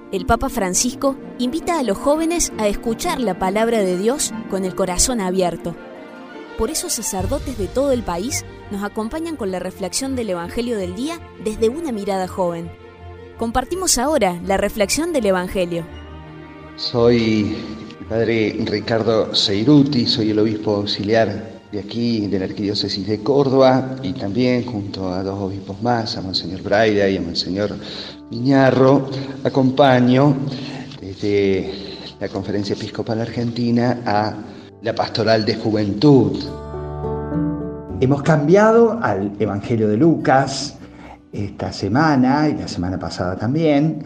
el Papa Francisco invita a los jóvenes a escuchar la palabra de Dios con el corazón abierto. Por eso sacerdotes de todo el país nos acompañan con la reflexión del Evangelio del día desde una mirada joven. Compartimos ahora la reflexión del Evangelio. Soy el padre Ricardo Seiruti, soy el obispo auxiliar de aquí, de la Arquidiócesis de Córdoba, y también junto a dos obispos más, a Monseñor Braida y a Monseñor Miñarro, acompaño desde la Conferencia Episcopal Argentina a la Pastoral de Juventud. Hemos cambiado al Evangelio de Lucas esta semana y la semana pasada también,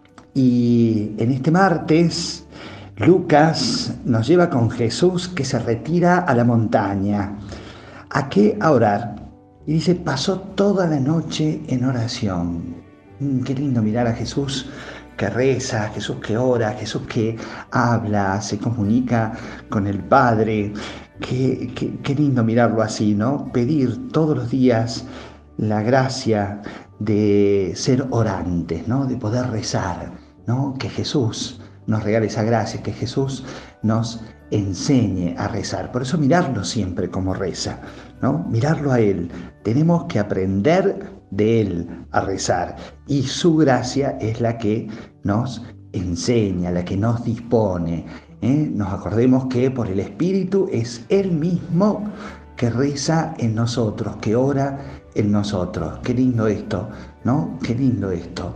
y en este martes Lucas nos lleva con Jesús que se retira a la montaña. ¿A qué? A orar. Y dice, pasó toda la noche en oración. Qué lindo mirar a Jesús que reza, a Jesús que ora, a Jesús que habla, se comunica con el Padre. Qué lindo mirarlo así, ¿no? Pedir todos los días la gracia de ser orantes, ¿no? De poder rezar, ¿no? Que Jesús nos regale esa gracia, que Jesús nos enseñe a rezar. Por eso mirarlo siempre como reza, ¿no? Mirarlo a Él. Tenemos que aprender de Él a rezar. Y su gracia es la que nos enseña, la que nos dispone. Nos acordemos que por el Espíritu es Él mismo que reza en nosotros, que ora en nosotros. Qué lindo esto, ¿no? Qué lindo esto,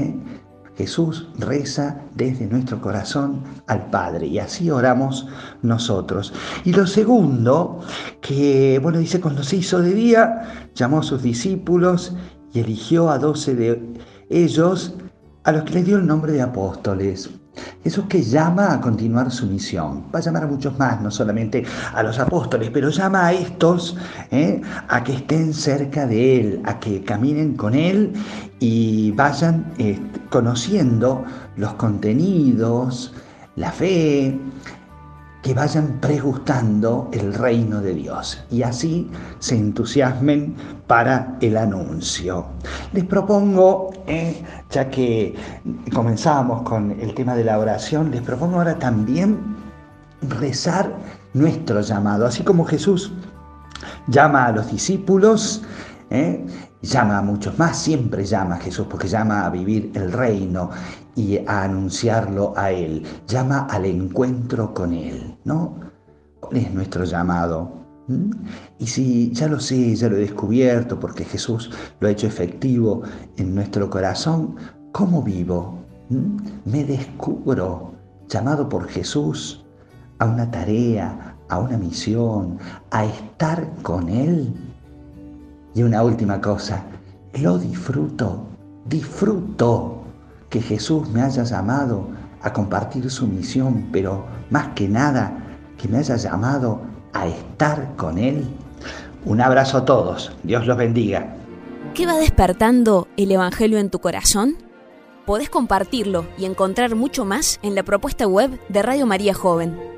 Jesús reza desde nuestro corazón al Padre, y así oramos nosotros. Y lo segundo, que dice, cuando se hizo de día, llamó a sus discípulos y eligió a 12 de ellos, a los que les dio el nombre de apóstoles. Jesús que llama a continuar su misión. Va a llamar a muchos más, no solamente a los apóstoles, pero llama a estos a que estén cerca de Él, a que caminen con Él y vayan conociendo los contenidos, la fe, que vayan pregustando el reino de Dios y así se entusiasmen para el anuncio. Les propongo, ya que comenzamos con el tema de la oración, les propongo ahora también rezar nuestro llamado. Así como Jesús llama a los discípulos, llama a muchos más, siempre llama a Jesús, porque llama a vivir el reino y a anunciarlo a Él, llama al encuentro con Él, ¿no? ¿Cuál es nuestro llamado? Y si ya lo sé, ya lo he descubierto, porque Jesús lo ha hecho efectivo en nuestro corazón, ¿cómo vivo? Me descubro llamado por Jesús a una tarea, a una misión, a estar con Él. Y una última cosa, lo disfruto que Jesús me haya llamado a compartir su misión, pero más que nada, que me haya llamado a estar con Él. Un abrazo a todos, Dios los bendiga. ¿Qué va despertando el Evangelio en tu corazón? Podés compartirlo y encontrar mucho más en la propuesta web de Radio María Joven.